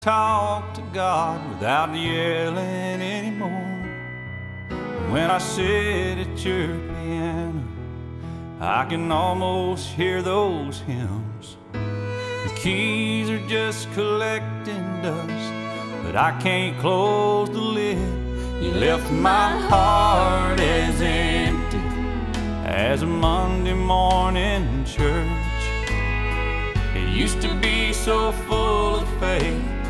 Talk to God without yelling anymore. When I sit at your piano, I can almost hear those hymns. The keys are just collecting dust, but I can't close the lid. You left my heart as empty as a Monday morning church. It used to be so full of faith,